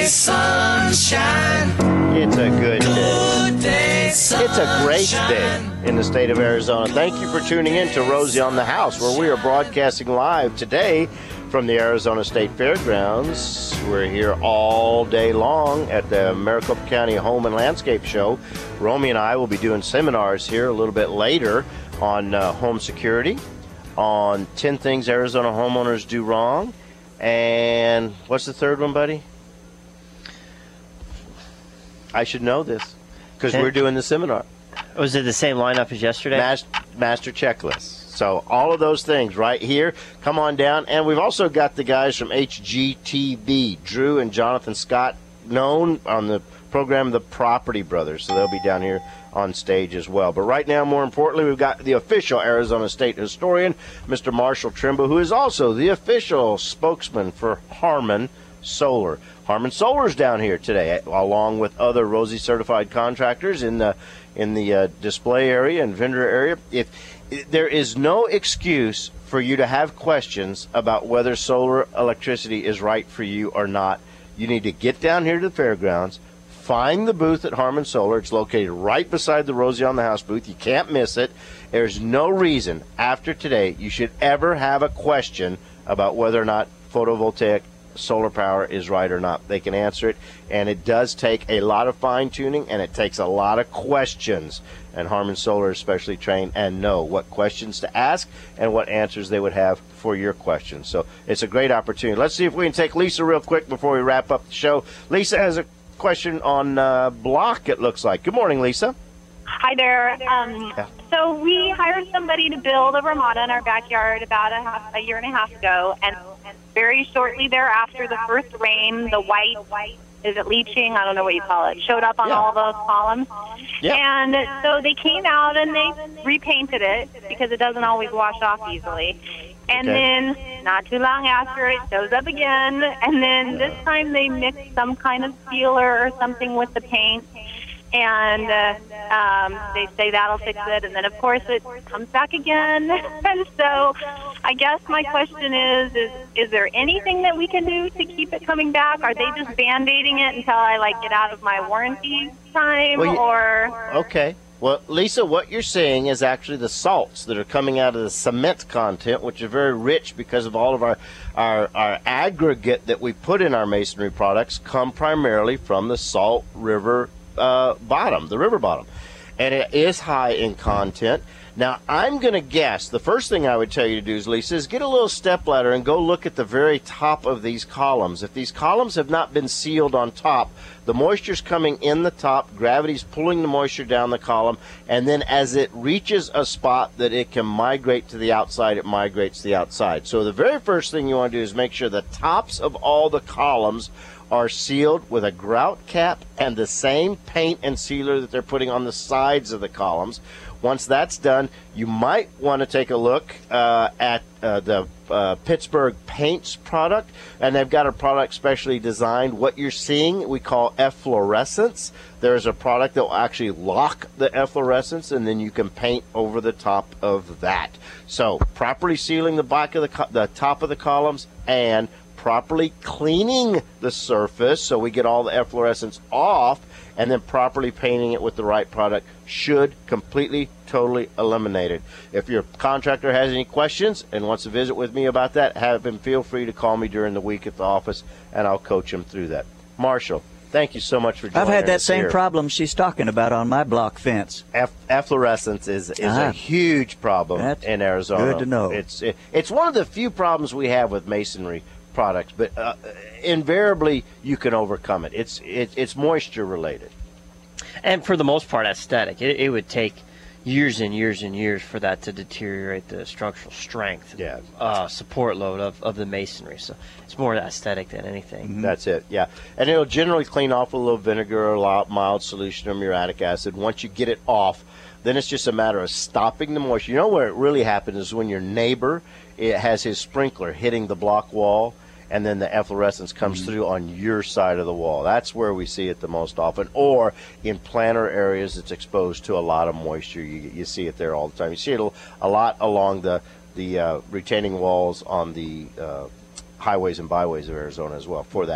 day sunshine. It's a good day. Good day sunshine. It's a great day in the state of Arizona. Thank you for tuning in to Rosie on the House, where we are broadcasting live today from the Arizona State Fairgrounds. We're here all day long at the Maricopa County Home and Landscape Show. Romy and I will be doing seminars here a little bit later on home security, on 10 things Arizona homeowners do wrong, and what's the third one, buddy? I should know this because we're doing the seminar. Was it the same lineup as yesterday? Master checklist. So all of those things right here. Come on down. And we've also got the guys from HGTV, Drew and Jonathan Scott, known on the program The Property Brothers. So they'll be down here on stage as well. But right now, more importantly, we've got the official Arizona State historian, Mr. Marshall Trimble, who is also the official spokesman for Harmon Solar. Harmon Solar's down here today, along with other Rosie certified contractors in the display area and vendor area. There is no excuse for you to have questions about whether solar electricity is right for you or not. You need to get down here to the fairgrounds, find the booth at Harmon Solar. It's located right beside the Rosie on the House booth. You can't miss it. There's no reason after today you should ever have a question about whether or not photovoltaic solar power is right or not. They can answer it, and it does take a lot of fine-tuning, and it takes a lot of questions, and Harmon Solar is specially trained and know what questions to ask and what answers they would have for your questions. So it's a great opportunity. Let's see if we can take Lisa real quick before we wrap up the show. Lisa has a question on block, it looks like. Good morning, Lisa. Hi there. So we hired somebody to build a ramada in our backyard about a year and a half ago, and very shortly thereafter, the first rain, the white, is it leaching? I don't know what you call it, showed up on all those columns. Yeah. And so they came out and they repainted it because it doesn't always wash off easily. And then not too long after, it shows up again. And then this time they mixed some kind of sealer or something with the paint. And they say that'll fix it. And then, of course, it comes back again. And so I guess my question is there anything that we can do to keep it coming back? Are they just Band-Aiding it until I, get out of my warranty time? Okay. Well, Lisa, what you're seeing is actually the salts that are coming out of the cement content, which are very rich because of all of our aggregate that we put in our masonry products come primarily from the salt river bottom, the river bottom, and it is high in content. Now, I'm going to guess the first thing I would tell you to do is, Lisa, is get a little stepladder and go look at the very top of these columns. If these columns have not been sealed on top, the moisture's coming in the top, gravity's pulling the moisture down the column, and then as it reaches a spot that it can migrate to the outside, it migrates to the outside. So the very first thing you want to do is make sure the tops of all the columns are sealed with a grout cap and the same paint and sealer that they're putting on the sides of the columns. Once that's done, you might want to take a look at the Pittsburgh Paints product, and they've got a product specially designed. What you're seeing we call efflorescence. There's a product that will actually lock the efflorescence, and then you can paint over the top of that. So properly sealing the back of the top of the columns and properly cleaning the surface so we get all the efflorescence off, and then properly painting it with the right product should completely, totally eliminate it. If your contractor has any questions and wants to visit with me about that, have him feel free to call me during the week at the office, and I'll coach him through that. Marshall, thank you so much for joining us. I've had that same problem she's talking about on my block fence. Efflorescence is a huge problem in Arizona. Good to know. It's one of the few problems we have with masonry products, but invariably you can overcome it. It's moisture related, and for the most part aesthetic. It would take years and years and years for that to deteriorate the structural strength, support load of the masonry. So it's more aesthetic than anything. Mm-hmm. That's it, yeah. And it'll generally clean off with a little vinegar or a mild solution of muriatic acid. Once you get it off, then it's just a matter of stopping the moisture. You know where it really happens is when your neighbor has his sprinkler hitting the block wall, and then the efflorescence comes through on your side of the wall. That's where we see it the most often. Or in planter areas that's exposed to a lot of moisture. You see it there all the time. You see it a lot along the retaining walls on the highways and byways of Arizona as well for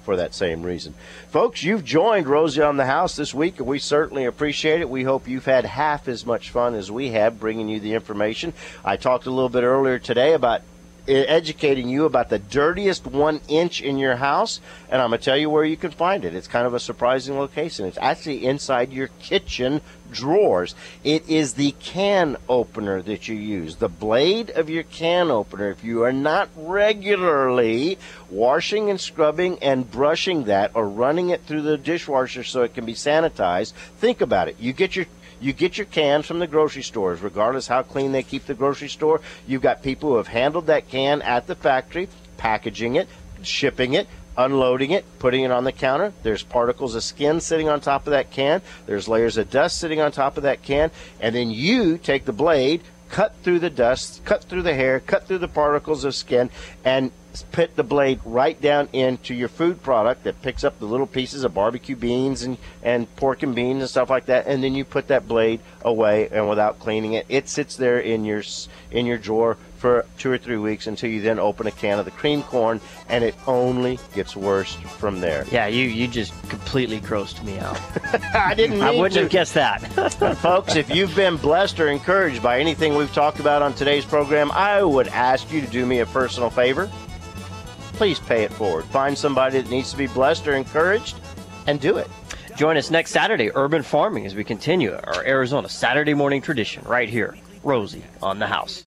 for that same reason. Folks, you've joined Rosie on the House this week, and we certainly appreciate it. We hope you've had half as much fun as we have bringing you the information. I talked a little bit earlier today about educating you about the dirtiest 1 inch in your house, and I'm going to tell you where you can find it. It's kind of a surprising location. It's actually inside your kitchen drawers. It is the can opener that you use, the blade of your can opener. If you are not regularly washing and scrubbing and brushing that or running it through the dishwasher so it can be sanitized, think about it. You get your cans from the grocery stores, regardless how clean they keep the grocery store. You've got people who have handled that can at the factory, packaging it, shipping it, unloading it, putting it on the counter. There's particles of skin sitting on top of that can. There's layers of dust sitting on top of that can. And then you take the blade, cut through the dust, cut through the hair, cut through the particles of skin, and put the blade right down into your food product that picks up the little pieces of barbecue beans and pork and beans and stuff like that, and then you put that blade away, and without cleaning it, it sits there in your drawer for 2 or 3 weeks until you then open a can of the cream corn, and it only gets worse from there. Yeah, you just completely grossed me out. I didn't mean I wouldn't to. have guessed that. Folks, if you've been blessed or encouraged by anything we've talked about on today's program, I would ask you to do me a personal favor. Please pay it forward. Find somebody that needs to be blessed or encouraged and do it. Join us next Saturday, Urban Farming, as we continue our Arizona Saturday morning tradition right here. Rosie on the House.